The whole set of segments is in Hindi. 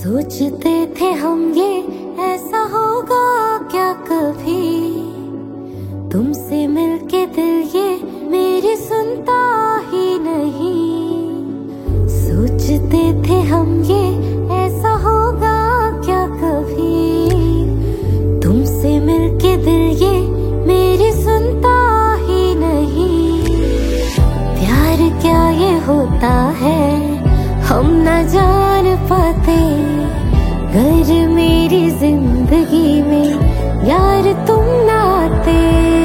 सोचते थे हम ये ऐसा होगा क्या कभी, तुमसे मिलके दिल ये मेरी सुनता ही नहीं। सोचते थे हम ये ऐसा होगा क्या कभी, तुमसे मिलके दिल ये मेरी सुनता ही नहीं। प्यार क्या ये होता है हम न जान पाते, घर मेरी जिंदगी में यार तुम ना आते।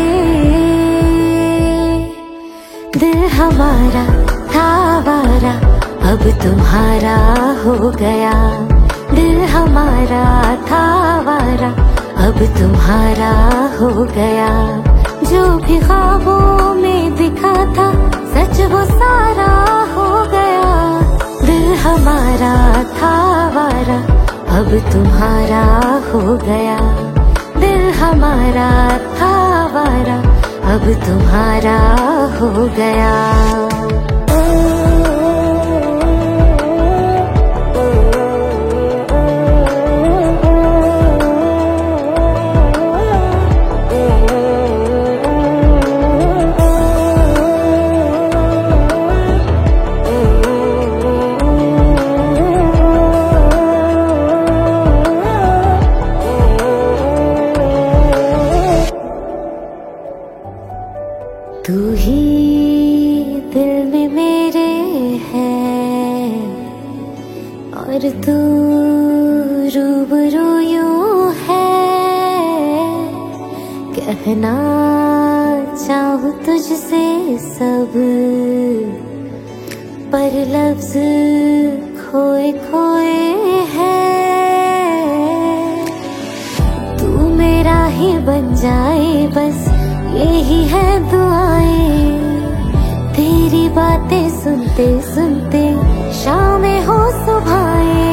दिल हमारा था आवारा अब तुम्हारा हो गया, दिल हमारा था आवारा अब तुम्हारा हो गया। जो भी ख्वाबों में दिखा था सच वो सारा हो गया। दिल हमारा था आवारा अब तुम्हारा हो गया, दिल हमारा था आवारा अब तुम्हारा हो गया। तू ही दिल में मेरे है और तू रूबरू यूं है। कहना चाहूँ तुझसे सब पर लफ्ज खोए खोए है। तू मेरा ही बन जाए बस यही है दुआएं, तेरी बातें सुनते सुनते शामें हो सुबहें।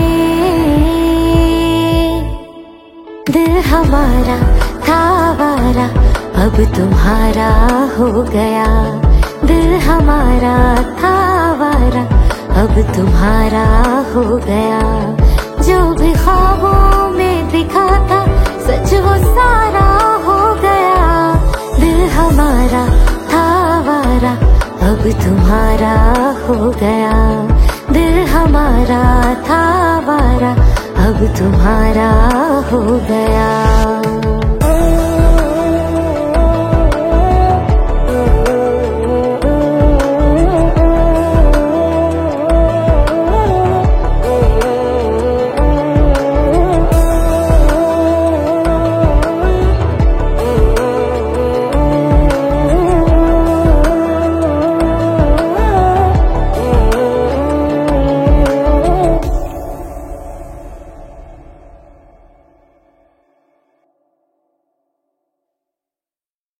दिल हमारा था आवारा अब तुम्हारा हो गया, दिल हमारा था आवारा अब तुम्हारा हो गया। जो भी ख्वाबों में दिखा था सच वो सारा हो गया। दिल हमारा था आवारा अब तुम्हारा हो गया, दिल हमारा था आवारा अब तुम्हारा हो गया।